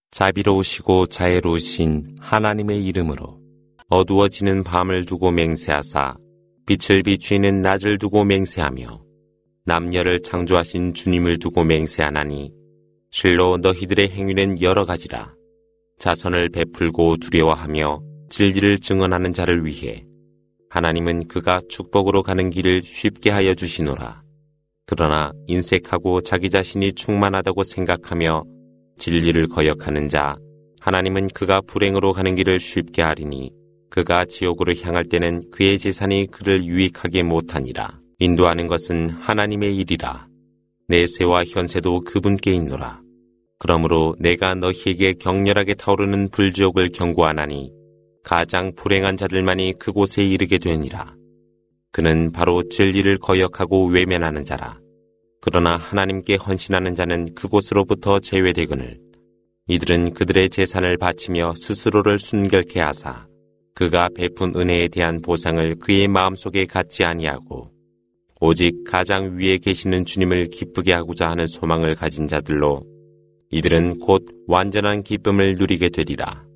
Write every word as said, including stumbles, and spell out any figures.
자비로우시고 자애로우신 하나님의 이름으로 어두워지는 밤을 두고 맹세하사 빛을 비추이는 낮을 두고 맹세하며 남녀를 창조하신 주님을 두고 맹세하나니 실로 너희들의 행위는 여러 가지라. 자선을 베풀고 두려워하며 진리를 증언하는 자를 위해 하나님은 그가 축복으로 가는 길을 쉽게 하여 주시노라. 그러나 인색하고 자기 자신이 충만하다고 생각하며 진리를 거역하는 자, 하나님은 그가 불행으로 가는 길을 쉽게 하리니 그가 지옥으로 향할 때는 그의 재산이 그를 유익하게 못하니라. 인도하는 것은 하나님의 일이라. 내세와 현세도 그분께 있노라. 그러므로 내가 너희에게 격렬하게 타오르는 불지옥을 경고하나니 가장 불행한 자들만이 그곳에 이르게 되니라. 그는 바로 진리를 거역하고 외면하는 자라. 그러나 하나님께 헌신하는 자는 그곳으로부터 제외되거늘 이들은 그들의 재산을 바치며 스스로를 순결케 하사 그가 베푼 은혜에 대한 보상을 그의 마음속에 갖지 아니하고 오직 가장 위에 계시는 주님을 기쁘게 하고자 하는 소망을 가진 자들로 이들은 곧 완전한 기쁨을 누리게 되리라.